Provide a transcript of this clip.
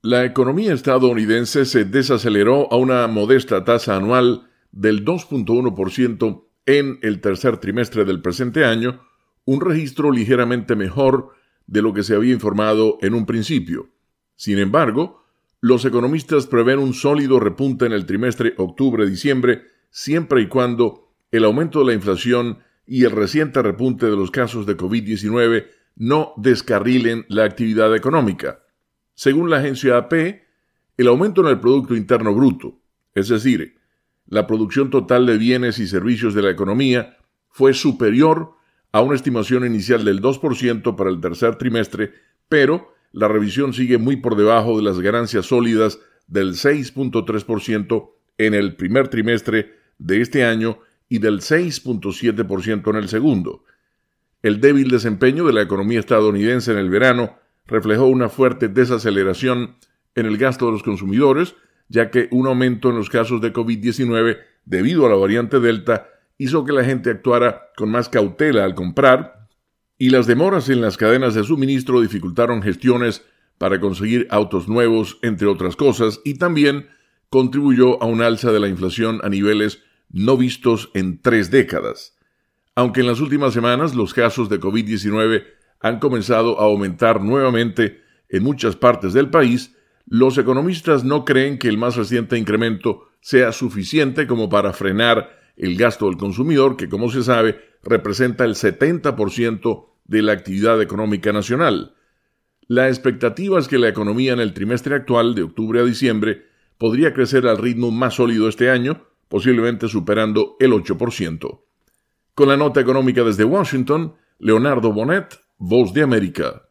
La economía estadounidense se desaceleró a una modesta tasa anual del 2,1% en el tercer trimestre del presente año, un registro ligeramente mejor de lo que se había informado en un principio. Sin embargo, los economistas prevén un sólido repunte en el trimestre octubre-diciembre, siempre y cuando el aumento de la inflación y el reciente repunte de los casos de COVID-19 no descarrilen la actividad económica. Según la agencia AP, el aumento en el Producto Interno Bruto, es decir, la producción total de bienes y servicios de la economía, fue superior a una estimación inicial del 2% para el tercer trimestre, pero la revisión sigue muy por debajo de las ganancias sólidas del 6,3% en el primer trimestre de este año y del 6,7% en el segundo. El débil desempeño de la economía estadounidense en el verano reflejó una fuerte desaceleración en el gasto de los consumidores, ya que un aumento en los casos de COVID-19 debido a la variante Delta hizo que la gente actuara con más cautela al comprar, y las demoras en las cadenas de suministro dificultaron gestiones para conseguir autos nuevos, entre otras cosas, y también contribuyó a un alza de la inflación a niveles no vistos en 3 décadas. Aunque en las últimas semanas los casos de COVID-19 han comenzado a aumentar nuevamente en muchas partes del país, los economistas no creen que el más reciente incremento sea suficiente como para frenar el gasto del consumidor, que, como se sabe, representa el 70% de la actividad económica nacional. La expectativa es que la economía en el trimestre actual, de octubre a diciembre, podría crecer al ritmo más sólido este año, posiblemente superando el 8%. Con la nota económica desde Washington, Leonardo Bonet, Voz de América.